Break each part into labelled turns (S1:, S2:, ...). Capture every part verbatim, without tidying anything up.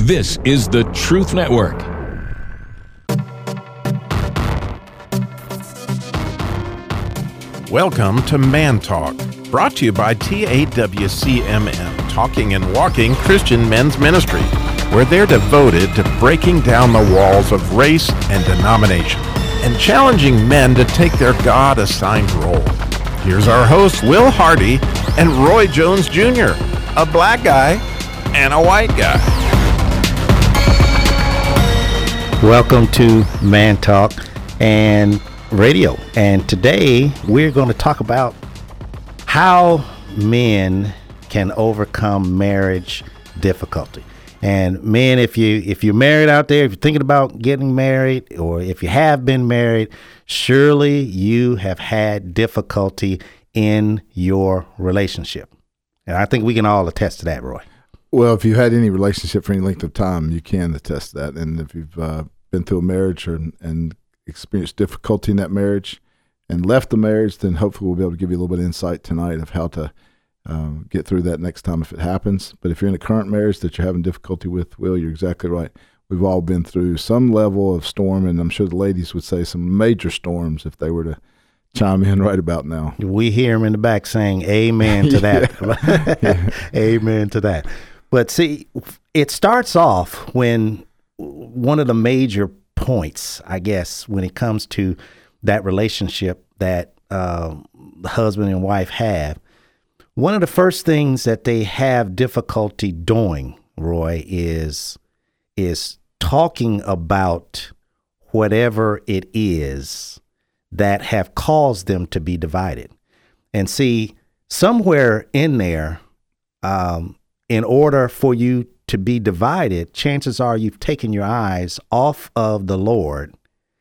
S1: This is the Truth Network.
S2: Welcome to Man Talk, brought to you by T A W C M M, Talking and Walking Christian Men's Ministry, where they're devoted to breaking down the walls of race and denomination and challenging men to take their God-assigned role. Here's our hosts, Will Hardy and Roy Jones Junior, a black guy and a white guy.
S3: Welcome to Man Talk and Radio. And today we're going to talk about how men can overcome marriage difficulty. And men, if you if you're married out there, if you're thinking about getting married, or if you have been married, surely you have had difficulty in your relationship. And I think we can all attest to that, Roy.
S4: Well, if you had any relationship for any length of time, you can attest to that. And if you've uh, been through a marriage or, and experienced difficulty in that marriage and left the marriage, then hopefully we'll be able to give you a little bit of insight tonight of how to um, get through that next time if it happens. But if you're in a current marriage that you're having difficulty with, Will, you're exactly right. We've all been through some level of storm, and I'm sure the ladies would say some major storms if they were to chime in right about now.
S3: We hear them in the back saying amen to that.
S4: Yeah.
S3: Amen to that. But see, it starts off when one of the major points, I guess, when it comes to that relationship that uh, the husband and wife have, one of the first things that they have difficulty doing, Roy, is is talking about whatever it is that have caused them to be divided. And see, somewhere in there, um, in order for you to be divided, chances are you've taken your eyes off of the Lord,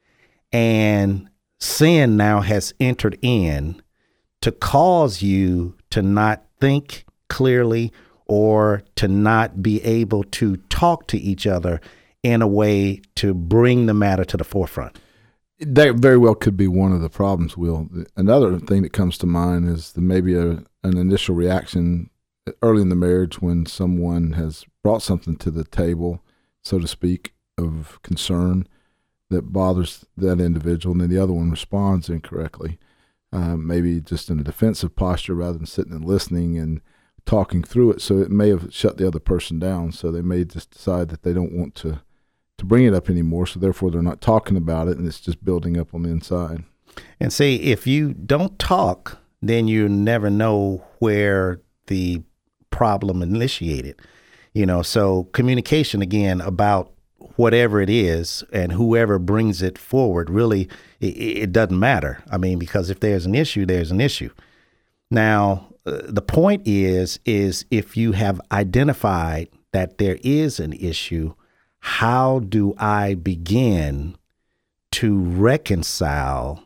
S3: and sin now has entered in to cause you to not think clearly or to not be able to talk to each other in a way to bring the matter to the forefront.
S4: That very well could be one of the problems, Will. Another thing that comes to mind is the, maybe a, an initial reaction early in the marriage when someone has brought something to the table, so to speak, of concern that bothers that individual, and then the other one responds incorrectly, uh, maybe just in a defensive posture rather than sitting and listening and talking through it. So it may have shut the other person down, so they may just decide that they don't want to, to bring it up anymore, so therefore they're not talking about it, and it's just building up on the inside.
S3: And see, if you don't talk, then you never know where the problem initiated. You know, so communication, again, about whatever it is and whoever brings it forward, really, it, it doesn't matter. I mean, because if there's an issue, there's an issue. Now, uh, the point is, is if you have identified that there is an issue, how do I begin to reconcile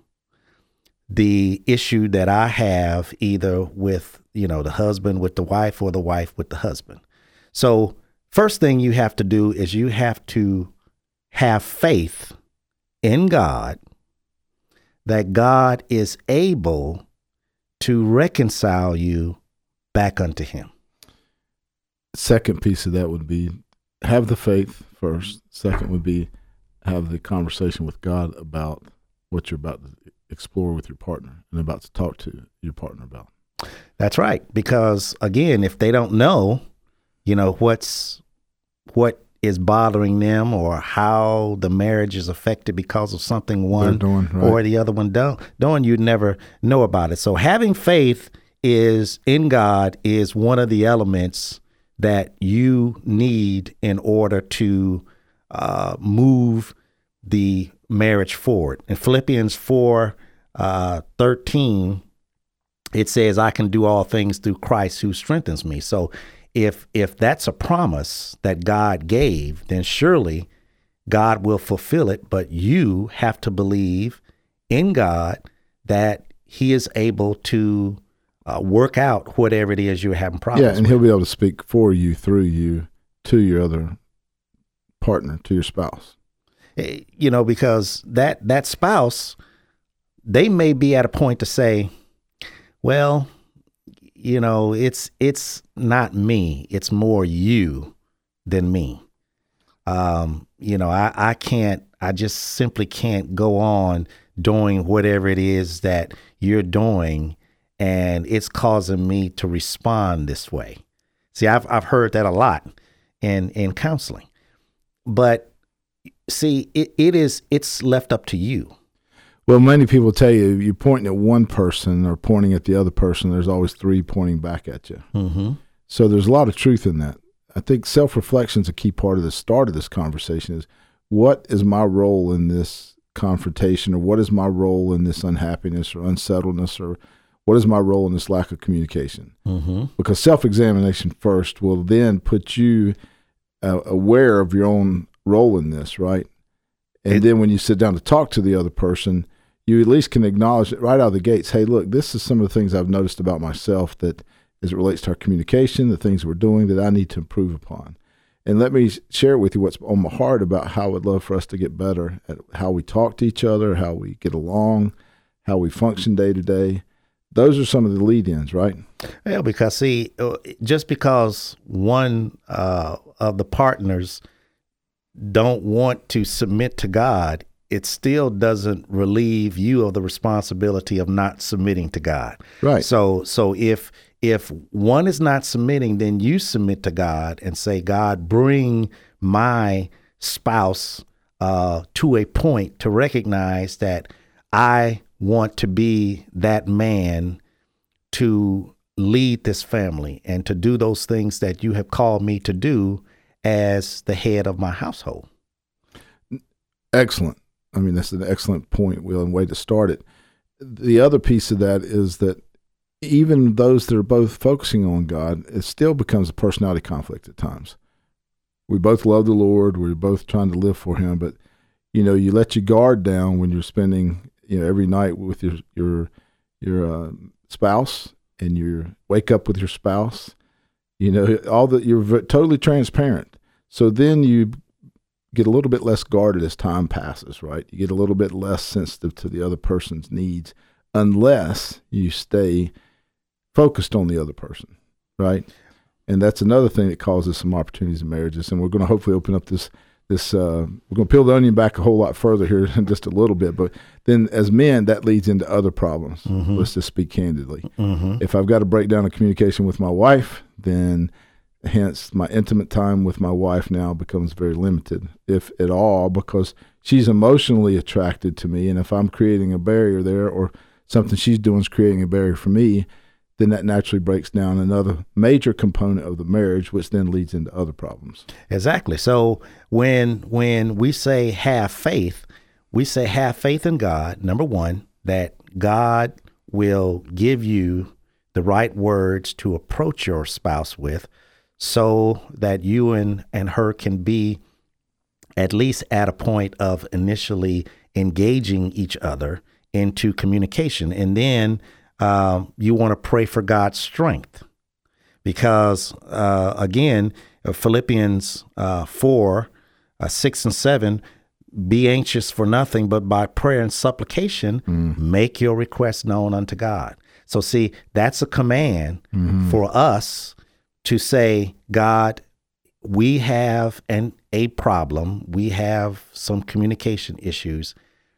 S3: the issue that I have either with, you know, the husband with the wife or the wife with the husband? So first thing you have to do is you have to have faith in God that God is able to reconcile you back unto him.
S4: Second piece of that would be have the faith first. Second would be have the conversation with God about what you're about to explore with your partner and about to talk to your partner about.
S3: That's right. Because again, if they don't know, you know, what's what is bothering them or how the marriage is affected because of something one
S4: doing, right,
S3: or the other one don't, doing, you'd never know about it. So having faith is in God is one of the elements that you need in order to uh, move the marriage forward. In Philippians four uh, thirteen, it says, I can do all things through Christ who strengthens me. So if if that's a promise that God gave, then surely God will fulfill it. But you have to believe in God that he is able to uh, work out whatever it is you're having problems with.
S4: Yeah, and he'll be able to speak for you, through you, to your other partner, to your spouse.
S3: You know, because that that spouse, they may be at a point to say, well, you know, it's it's not me. It's more you than me. um, you know, I, I can't, I just simply can't go on doing whatever it is that you're doing, and it's causing me to respond this way. See, I've I've heard that a lot in in counseling, but see, it, it is it's left up to you.
S4: Well, many people tell you you're pointing at one person or pointing at the other person. There's always three pointing back at you.
S3: Mm-hmm.
S4: So there's a lot of truth in that. I think self-reflection is a key part of the start of this conversation. Is what is my role in this confrontation, or what is my role in this unhappiness or unsettledness, or what is my role in this lack of communication?
S3: Mm-hmm.
S4: Because self-examination first will then put you uh, aware of your own role in this, right? And it, then when you sit down to talk to the other person, you at least can acknowledge it right out of the gates. Hey, look, this is some of the things I've noticed about myself that as it relates to our communication, the things we're doing that I need to improve upon. And let me share with you what's on my heart about how I would love for us to get better at how we talk to each other, how we get along, how we function day to day. Those are some of the lead-ins, right?
S3: Yeah, because see, just because one uh, of the partners don't want to submit to God, it still doesn't relieve you of the responsibility of not submitting to God.
S4: Right.
S3: So, so if if one is not submitting, then you submit to God and say, God, bring my spouse uh, to a point to recognize that I want to be that man to lead this family and to do those things that you have called me to do as the head of my household.
S4: Excellent. I mean, that's an excellent point, Will, and way to start it. The other piece of that is that even those that are both focusing on God, it still becomes a personality conflict at times. We both love the Lord. We're both trying to live for Him, but you know, you let your guard down when you're spending, you know, every night with your your your uh, spouse, and you wake up with your spouse. You know, all that you're v- totally transparent. So then you get a little bit less guarded as time passes, right? You get a little bit less sensitive to the other person's needs, unless you stay focused on the other person, right? And that's another thing that causes some opportunities in marriages. And we're going to hopefully open up this, this uh, we're going to peel the onion back a whole lot further here in just a little bit. But then as men, that leads into other problems. Mm-hmm. Let's just speak candidly. Mm-hmm. If I've got to break down a communication with my wife, then hence my intimate time with my wife now becomes very limited, if at all, because she's emotionally attracted to me. And if I'm creating a barrier there, or something she's doing is creating a barrier for me, then that naturally breaks down another major component of the marriage, which then leads into other problems.
S3: Exactly. So when when we say have faith, we say have faith in God, number one, that God will give you the right words to approach your spouse with, so that you and, and her can be at least at a point of initially engaging each other into communication. And then um, you want to pray for God's strength, because, uh, again, Philippians uh, four, uh, six and seven, be anxious for nothing, but by prayer and supplication, mm. make your requests known unto God. So see, that's a command mm-hmm. for us to say, God, we have an a problem. We have some communication issues.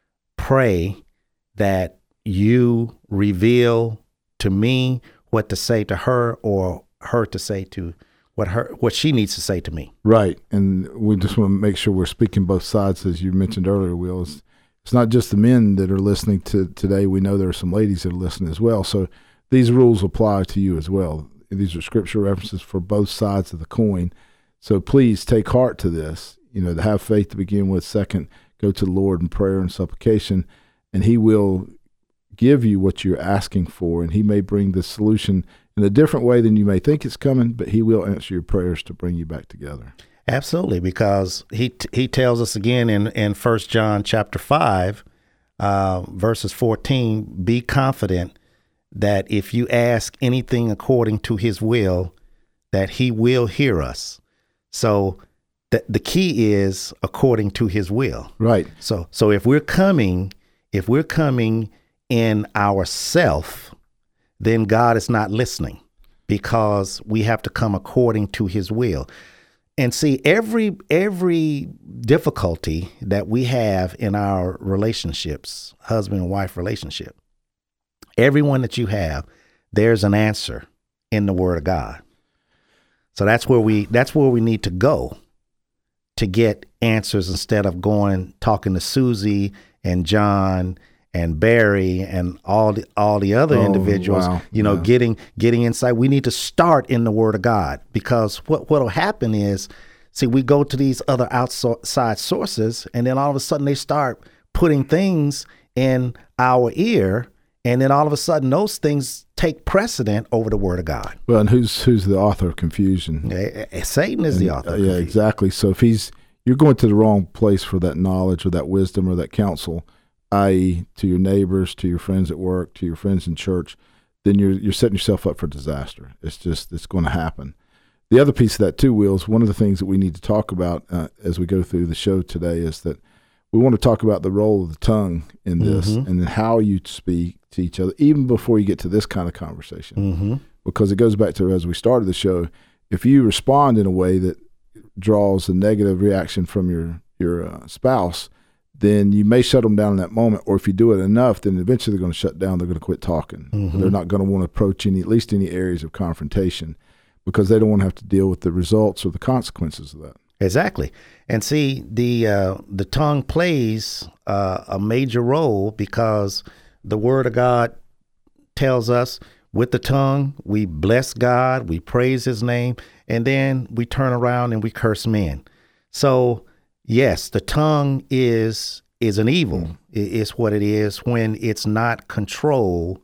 S3: Pray that you reveal to me what to say to her, or her to say to what her what she needs to say to me.
S4: Right, and we just want to make sure we're speaking both sides, as you mentioned earlier, Will. It's, it's not just the men that are listening to today. We know there are some ladies that are listening as well. So these rules apply to you as well. These are scripture references for both sides of the coin. So please take heart to this. You know, to have faith to begin with. Second, go to the Lord in prayer and supplication, and He will give you what you're asking for, and He may bring the solution in a different way than you may think it's coming, but He will answer your prayers to bring you back together.
S3: Absolutely, because he he tells us again in, in First John chapter five, uh, verses fourteen, be confident that if you ask anything according to His will, that He will hear us. So the the key is according to His will.
S4: Right.
S3: So so if we're coming, if we're coming in ourself, then God is not listening, because we have to come according to His will. and see, every every difficulty that we have in our relationships, husband and wife relationship, every one that you have, there's an answer in the Word of God. So that's where we that's where we need to go to get answers, instead of going talking to Susie and John and Barry and all the all the other
S4: Oh,
S3: individuals,
S4: wow.
S3: you know,
S4: Yeah.
S3: getting getting insight. We need to start in the Word of God, because what what'll happen is, see, we go to these other outside sources, and then all of a sudden they start putting things in our ear, and then all of a sudden those things take precedent over the Word of God.
S4: Well, and who's who's the author of confusion?
S3: Eh, eh, Satan is the
S4: And,
S3: author.
S4: uh,
S3: of
S4: yeah,
S3: confusion.
S4: exactly. So if he's you're going to the wrong place for that knowledge or that wisdom or that counsel, that is, to your neighbors, to your friends at work, to your friends in church, then you're you're setting yourself up for disaster. It's just it's going to happen. The other piece of that too, Will, is one of the things that we need to talk about uh, as we go through the show today is that we want to talk about the role of the tongue in this,
S3: Mhm.
S4: and then how you speak to each other, even before you get to this kind of conversation.
S3: Mm-hmm.
S4: Because it goes back to, as we started the show, if you respond in a way that draws a negative reaction from your your uh, spouse, then you may shut them down in that moment. Or if you do it enough, then eventually they're going to shut down. They're going to quit talking.
S3: Mhm.
S4: They're not going to want to approach any, at least any areas of confrontation, because they don't want to have to deal with the results or the consequences of that.
S3: Exactly. And see, the uh, the tongue plays uh, a major role, because the Word of God tells us, with the tongue we bless God, we praise His name, and then we turn around and we curse men. So yes, the tongue is is an evil.
S4: Mm.
S3: It is what it is when it's not controlled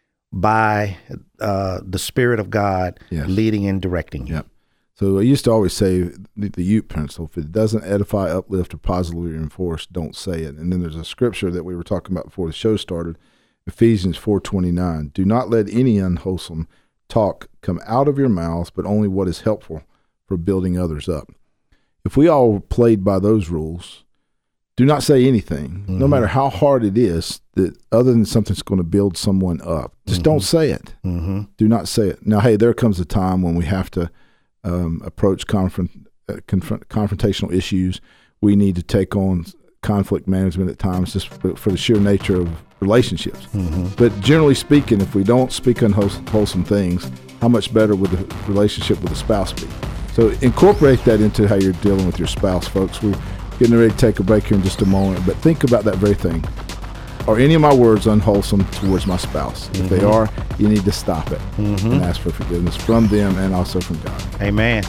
S3: by uh, the Spirit of God
S4: Yes.
S3: leading and directing you.
S4: Yep. So I used to always say the, the Ute principle: if it doesn't edify, uplift, or positively reinforce, don't say it. And then there's a scripture that we were talking about before the show started, Ephesians four twenty-nine. Do not let any unwholesome talk come out of your mouths, but only what is helpful for building others up. If we all played by those rules, do not say anything,
S3: Mm-hmm.
S4: no matter how hard it is, that other than something that's going to build someone up. Just
S3: Mm-hmm.
S4: don't say it.
S3: Mm-hmm.
S4: Do not say it. Now, hey, there comes a time when we have to um, approach confront, uh, confront, confrontational issues. We need to take on conflict management at times, just for, for the sheer nature of relationships.
S3: Mm-hmm.
S4: But generally speaking, if we don't speak unwholesome things, how much better would the relationship with the spouse be? So incorporate that into how you're dealing with your spouse, folks. We're getting ready to take a break here in just a moment, but think about that very thing. Are any of my words unwholesome towards my spouse? If they are, you need to stop it
S3: Mm-hmm.
S4: and ask for forgiveness from them and also from God.
S3: Amen.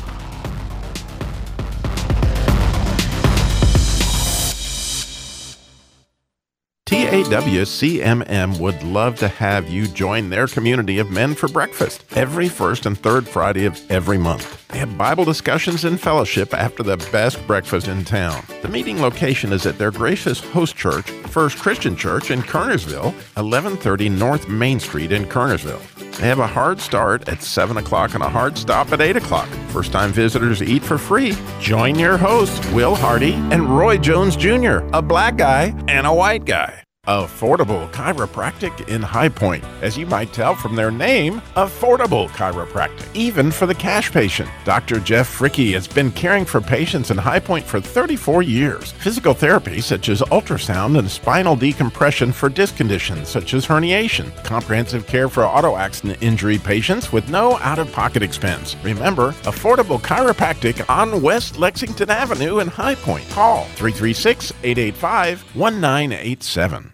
S2: T A W C M M would love to have you join their community of men for breakfast every first and third Friday of every month. They have Bible discussions and fellowship after the best breakfast in town. The meeting location is at their gracious host church, First Christian Church in Kernersville, eleven thirty North Main Street in Kernersville. They have a hard start at seven o'clock and a hard stop at eight o'clock. First-time visitors eat for free. Join your hosts, Will Hardy and Roy Jones Junior, a black guy and a white guy. Affordable Chiropractic in High Point. As you might tell from their name, Affordable Chiropractic, even for the cash patient. Doctor Jeff Fricke has been caring for patients in High Point for thirty-four years. Physical therapy such as ultrasound and spinal decompression for disc conditions such as herniation. Comprehensive care for auto accident injury patients with no out-of-pocket expense. Remember, Affordable Chiropractic on West Lexington Avenue in High Point. Call three three six, eight eight five, one nine eight seven.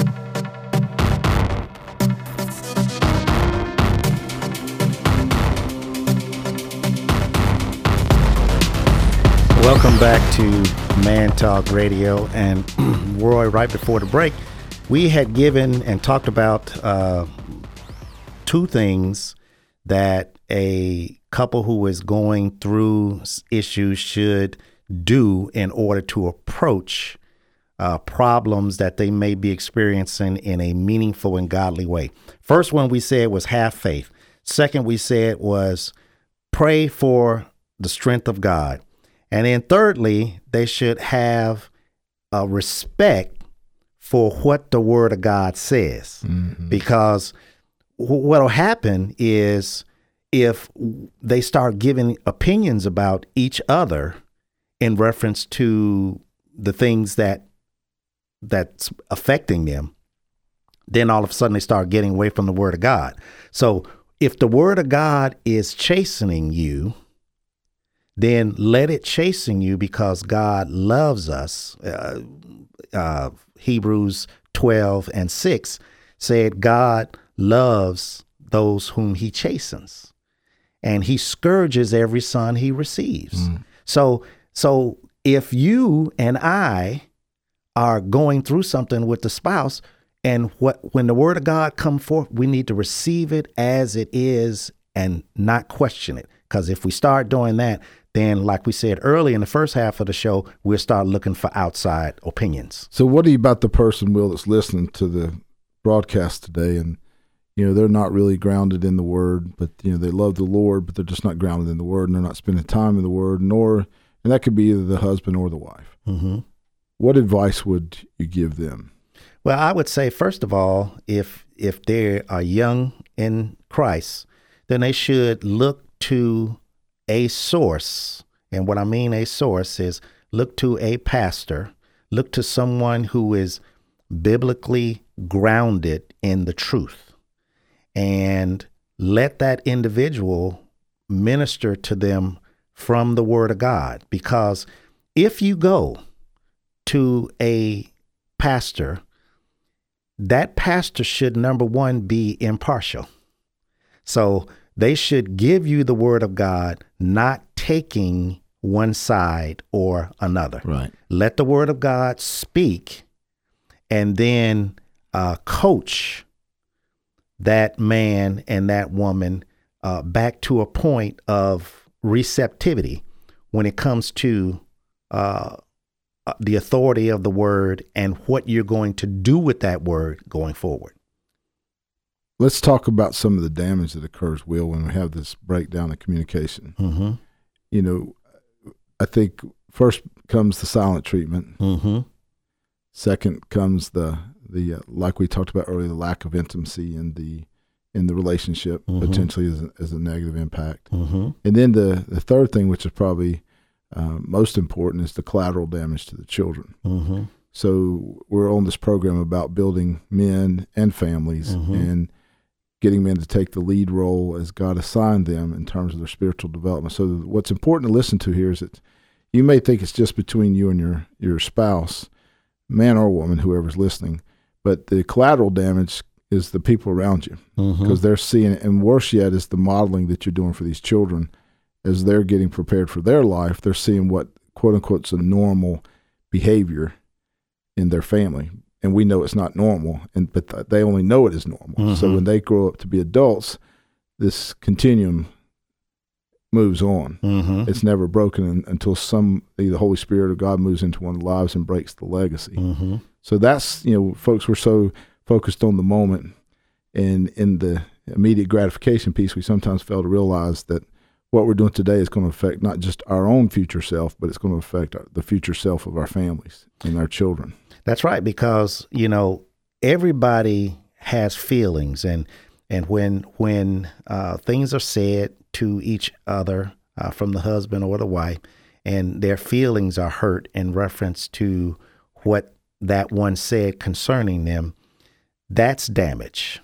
S3: Welcome back to Man Talk Radio. And Roy, right before the break, we had given and talked about uh, two things that a couple who is going through issues should do in order to approach uh, problems that they may be experiencing in a meaningful and godly way. First one we said was have faith. Second we said was pray for the strength of God. And then thirdly, they should have a respect for what the Word of God says.
S4: Mm-hmm.
S3: Because w- what'll happen is if they start giving opinions about each other in reference to the things that that's affecting them, then all of a sudden they start getting away from the word of God. So if the word of God is chastening you, then let it chasten you, because God loves us. Uh, uh, Hebrews twelve and six said God loves those whom he chastens, and he scourges every son he receives. Mm. So, so if you and I are going through something with the spouse, and what when the word of God come forth, we need to receive it as it is and not question it. Because if we start doing that, then like we said early in the first half of the show, we'll start looking for outside opinions.
S4: So what are you about the person, Will, that's listening to the broadcast today, and you know they're not really grounded in the word, but you know they love the Lord, but they're just not grounded in the word, and they're not spending time in the word, nor, and that could be either the husband or the wife. Mm-hmm. What advice would you give them?
S3: Well, I would say, first of all, if if they are young in Christ, then they should look to a source. And what I mean a source is look to a pastor, look to someone who is biblically grounded in the truth, and let that individual minister to them from the word of God. Because if you go to a pastor, that pastor should, number one, be impartial. So they should give you the word of God, not taking one side or another.
S5: Right.
S3: Let the word of God speak, and then uh, coach that man and that woman uh, back to a point of receptivity when it comes to uh, the authority of the word and what you're going to do with that word going forward.
S4: Let's talk about some of the damage that occurs, Will, when we have this breakdown of communication. Mm-hmm. You know, I think first comes the silent treatment. Mm-hmm. Second comes the the uh, like we talked about earlier, the lack of intimacy in the in the relationship, mm-hmm. potentially as a, as a negative impact. Mm-hmm. And then the the third thing, which is probably uh, most important, is the collateral damage to the children. Mm-hmm. So we're on this program about building men and families, mm-hmm. and getting men to take the lead role as God assigned them in terms of their spiritual development. So what's important to listen to here is that you may think it's just between you and your, your spouse, man or woman, whoever's listening, but the collateral damage is the people around you, because mm-hmm. they're seeing it. And worse yet is the modeling that you're doing for these children. As they're getting prepared for their life, they're seeing what, quote unquote, is a normal behavior in their family. And we know it's not normal, and but th- they only know it is normal. Mm-hmm. So when they grow up to be adults, this continuum moves on. Mm-hmm. It's never broken in, until some the Holy Spirit or God moves into one of the lives and breaks the legacy. Mm-hmm. So that's, you know, folks, we're so focused on the moment, and in the immediate gratification piece, we sometimes fail to realize that what we're doing today is going to affect not just our own future self, but it's going to affect our, the future self of our families and our children.
S3: That's right, because, you know, everybody has feelings, and and when when uh, things are said to each other uh, from the husband or the wife, and their feelings are hurt in reference to what that one said concerning them, that's damage.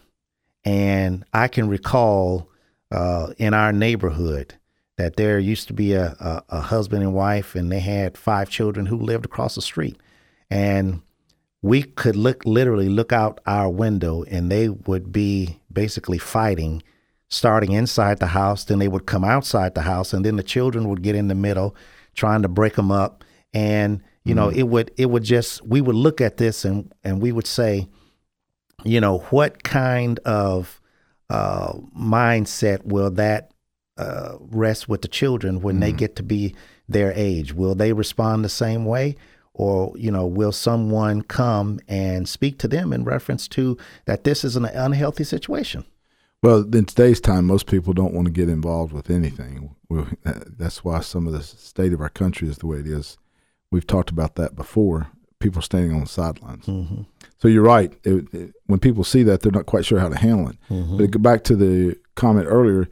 S3: And I can recall uh, in our neighborhood that there used to be a, a, a husband and wife, and they had five children who lived across the street. And we could look literally look out our window, and they would be basically fighting, starting inside the house. Then they would come outside the house, and then the children would get in the middle, trying to break them up. And you know, mm-hmm. it would it would just we would look at this and and we would say, you know, what kind of uh, mindset will that uh, rest with the children when mm-hmm. they get to be their age? Will they respond the same way? Or, you know, will someone come and speak to them in reference to that this is an unhealthy situation?
S4: Well, in today's time, most people don't want to get involved with anything. That's why some of the state of our country is the way it is. We've talked about that before, people standing on the sidelines. Mm-hmm. So you're right. It, it, when people see that, they're not quite sure how to handle it. Mm-hmm. But to go back to the comment earlier,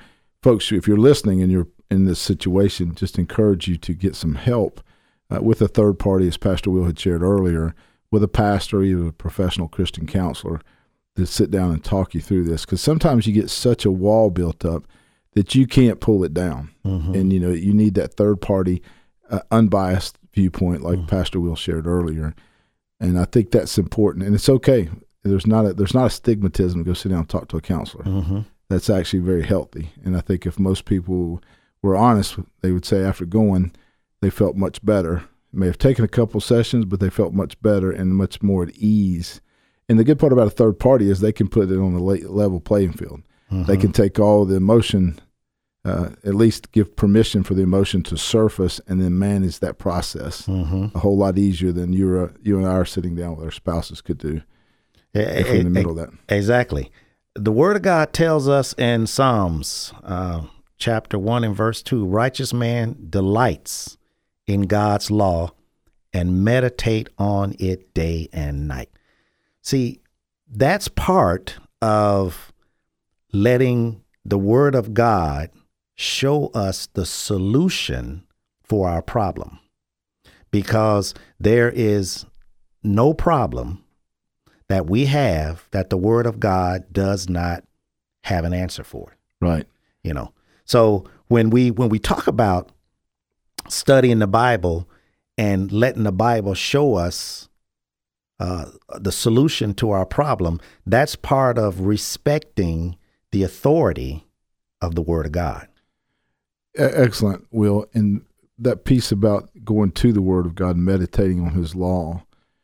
S4: folks, if you're listening and you're in this situation, just encourage you to get some help uh, with a third party, as Pastor Will had shared earlier, with a pastor, either a professional Christian counselor, to sit down and talk you through this. Because sometimes you get such a wall built up that you can't pull it down. Mm-hmm. And, you know, you need that third party, uh, unbiased viewpoint like mm-hmm. Pastor Will shared earlier. And I think that's important. And it's okay. There's not a, there's not a stigmatism to go sit down and talk to a counselor. Mm-hmm. That's actually very healthy. And I think if most people were honest, they would say after going, they felt much better. It may have taken a couple sessions, but they felt much better and much more at ease. And the good part about a third party is they can put it on a level playing field. Mm-hmm. They can take all the emotion, uh, at least give permission for the emotion to surface, and then manage that process mm-hmm. a whole lot easier than you are, you and I are sitting down with our spouses could do if we're in the middle of that.
S3: Exactly. The Word of God tells us in Psalms uh, chapter one and verse two, righteous man delights in God's law and meditate on it day and night. See, that's part of letting the Word of God show us the solution for our problem, because there is no problem that we have that the Word of God does not have an answer for.
S4: Right.
S3: You know, so when we when we talk about studying the Bible and letting the Bible show us uh, the solution to our problem, that's part of respecting the authority of the Word of God.
S4: Excellent, Will. And that piece about going to the Word of God, meditating on His law,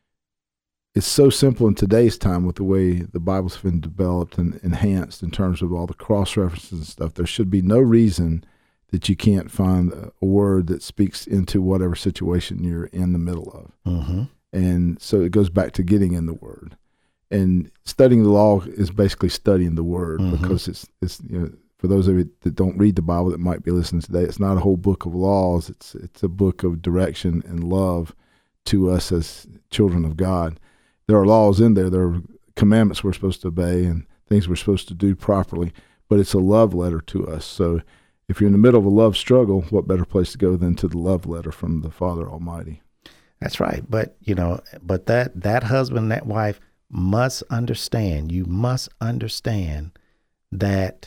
S4: it's so simple in today's time with the way the Bible's been developed and enhanced in terms of all the cross-references and stuff. There should be no reason that you can't find a word that speaks into whatever situation you're in the middle of. Mm-hmm. And so it goes back to getting in the Word. And studying the law is basically studying the Word mm-hmm. because it's, it's you know, for those of you that don't read the Bible that might be listening today, it's not a whole book of laws. It's it's a book of direction and love to us as children of God. There are laws in there. There are commandments we're supposed to obey and things we're supposed to do properly, but it's a love letter to us. So if you're in the middle of a love struggle, what better place to go than to the love letter from the Father Almighty?
S3: That's right. But, you know, but that, that husband, that wife must understand, you must understand that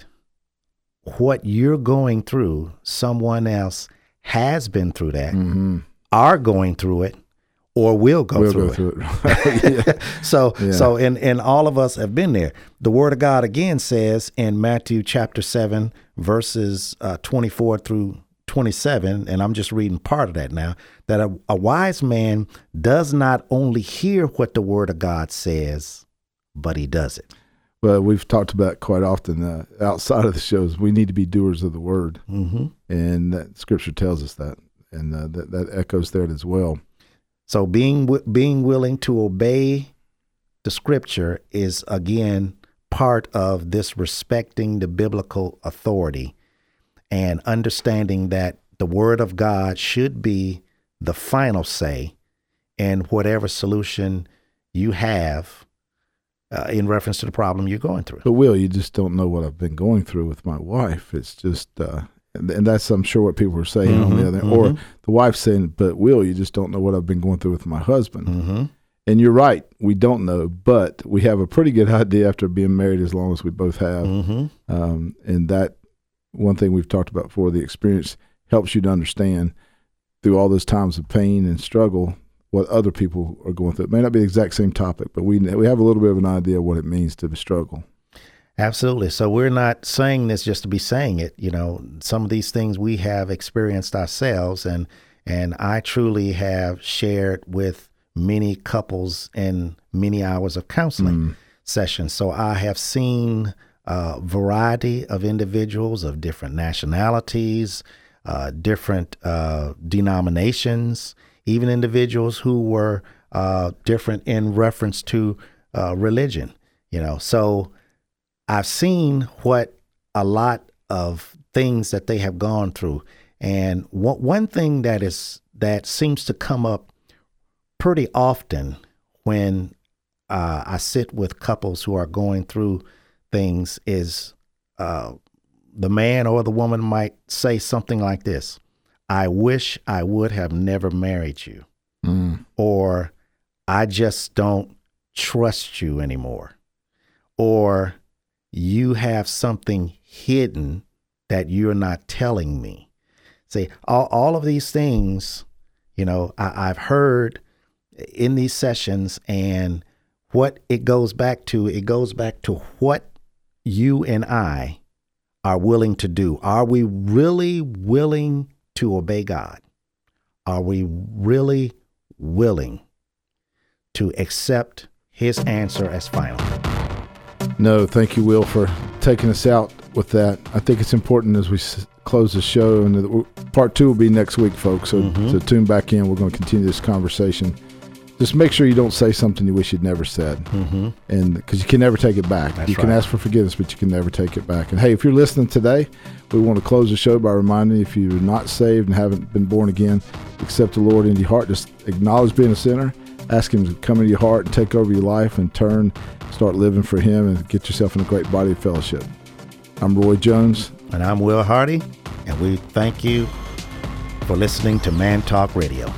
S3: what you're going through, someone else has been through that, mm-hmm. are going through it, or will go
S4: we'll
S3: through
S4: go
S3: it.
S4: Through it. yeah.
S3: So,
S4: yeah.
S3: so, and, and all of us have been there. The Word of God again says in Matthew chapter seven, verses uh, twenty-four through twenty-seven, and I'm just reading part of that now, that a, a wise man does not only hear what the Word of God says, but he does it.
S4: Well, we've talked about quite often uh, outside of the shows, we need to be doers of the Word. Mm-hmm. And that Scripture tells us that, and uh, that, that echoes there as well.
S3: So being being willing to obey the Scripture is, again, part of this respecting the biblical authority and understanding that the Word of God should be the final say in whatever solution you have uh, in reference to the problem you're going through.
S4: But, Will, you just don't know what I've been going through with my wife. It's just... Uh... And that's, I'm sure, what people were saying mm-hmm, on the other end. Mm-hmm. Or the wife saying, but Will, you just don't know what I've been going through with my husband. Mm-hmm. And you're right, we don't know, but we have a pretty good idea after being married as long as we both have. Mm-hmm. Um, and that, one thing we've talked about before, the experience helps you to understand through all those times of pain and struggle what other people are going through. It may not be the exact same topic, but we we have a little bit of an idea of what it means to struggle.
S3: Absolutely. So we're not saying this just to be saying it. You know, some of these things we have experienced ourselves, and and I truly have shared with many couples in many hours of counseling mm. sessions. So I have seen a variety of individuals of different nationalities, uh, different uh, denominations, even individuals who were uh, different in reference to uh, religion. You know, so I've seen what a lot of things that they have gone through. And one, one thing that is that seems to come up pretty often when uh, I sit with couples who are going through things is uh, the man or the woman might say something like this: I wish I would have never married you. Mm. Or I just don't trust you anymore. Or you have something hidden that you're not telling me. See, all, all of these things, you know, I, I've heard in these sessions, and what it goes back to, it goes back to what you and I are willing to do. Are we really willing to obey God? Are we really willing to accept his answer as final?
S4: No, thank you, Will, for taking us out with that. I think it's important as we s- close the show, and the, part two will be next week, folks. So, mm-hmm. so tune back in. We're going to continue this conversation. Just make sure you don't say something you wish you'd never said, mm-hmm. and because you can never take it back. That's you can right. ask for forgiveness, but you can never take it back. And hey, if you're listening today, we want to close the show by reminding you, if you're not saved and haven't been born again, accept the Lord into your heart. Just acknowledge being a sinner. Ask him to come into your heart and take over your life, and turn, start living for him, and get yourself in a great body of fellowship. I'm Roy Jones.
S3: And I'm Will Hardy. And we thank you for listening to Man Talk Radio.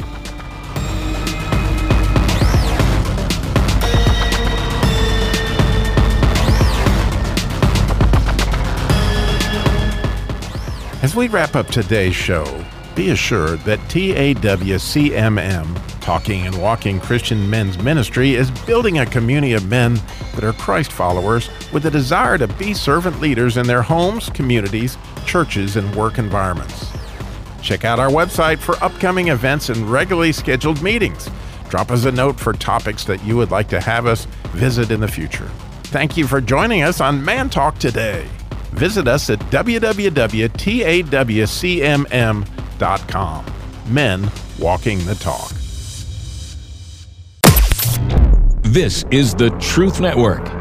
S2: As we wrap up today's show, be assured that T A W C M M, Talking and Walking Christian Men's Ministry, is building a community of men that are Christ followers with a desire to be servant leaders in their homes, communities, churches, and work environments. Check out our website for upcoming events and regularly scheduled meetings. Drop us a note for topics that you would like to have us visit in the future. Thank you for joining us on Man Talk today. Visit us at w w w dot t a w c m m dot com. Men Walking the Talk.
S1: This is the Truth Network.